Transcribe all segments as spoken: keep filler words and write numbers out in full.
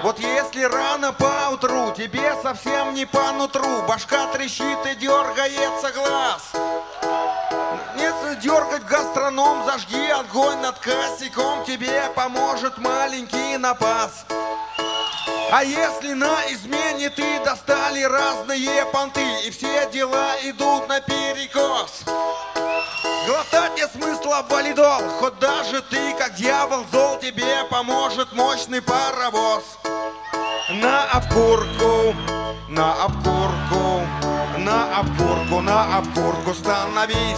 Вот если рано поутру тебе совсем не по нутру, башка трещит и дергается глаз. Нет, дергать гастроном, зажги огонь над косяком, тебе поможет маленький напас. А если на измене ты достали разные понты, и все дела идут наперекос, глотать нет смысла валидол, хоть даже ты как дьявол зол, тебе поможет мощный паровоз. На обкурку, на обкурку, на обкурку, на обкурку становись.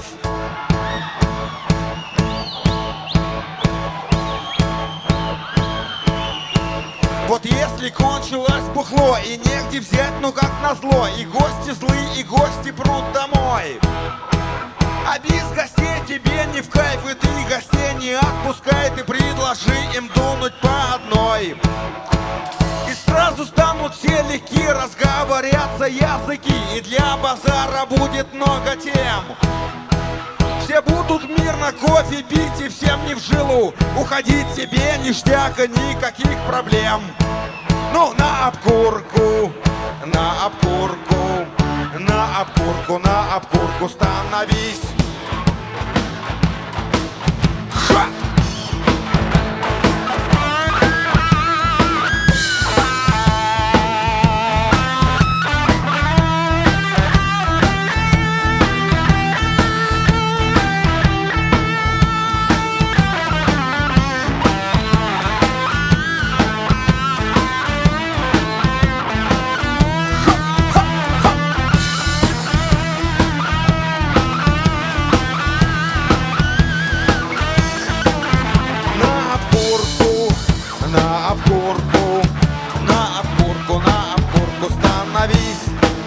Вот если кончилось бухло и негде взять, ну как назло, и гости злые, и гости прут домой, а без гостей тебе не в кайф, и ты гостей не отпускай, ты предложи им дунуть по одной. И сразу станут все легки, разговорятся языки, и для базара будет много тем. Все будут мирно кофе пить, и всем не в жилу уходить, тебе ништяка, никаких проблем. Ну, на обкурку, на обкурку, на обкурку, на обкурку становись. Ха! На обкурку, на обкурку, на обкурку становись.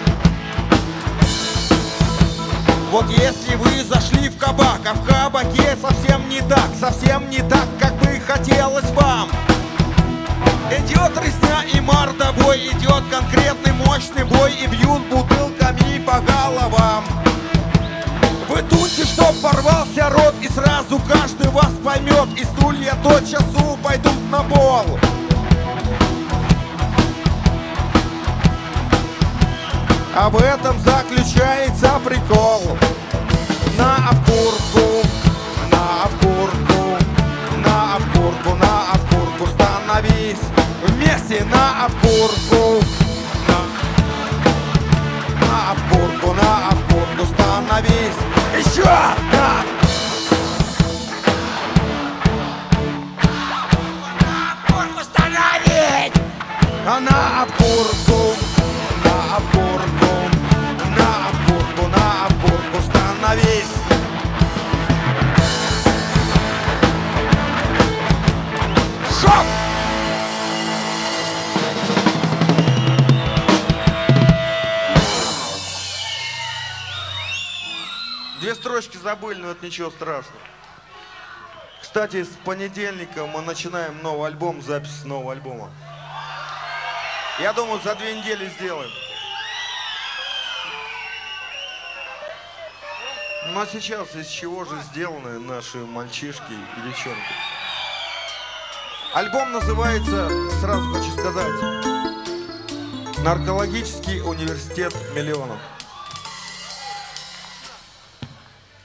Вот если вы зашли в кабак, а в кабаке совсем не так, совсем не так, как бы хотелось вам. Идет резня и мордобой, идет конкретный мощный бой, и бьют бутылками по головам. Вы туньте, чтоб порвался рот, и сразу каждый вас поймет, и стулья тотчас пойдут на пол. А в этом заключается прикол. На обкурку, на обкурку, на обкурку, на обкурку становись. Вместе на обкурку, на, на обкурку, на обкурку становись. Еще на А на обкурку, на обкурку, на обкурку, на обкурку становись. Шоп! Две строчки забыли, но это ничего страшного. Кстати, с понедельника мы начинаем новый альбом, запись нового альбома. Я думаю, за две недели сделаем. Ну а сейчас из чего же сделаны наши мальчишки и девчонки? Альбом называется, сразу хочу сказать, «Наркологический университет миллионов».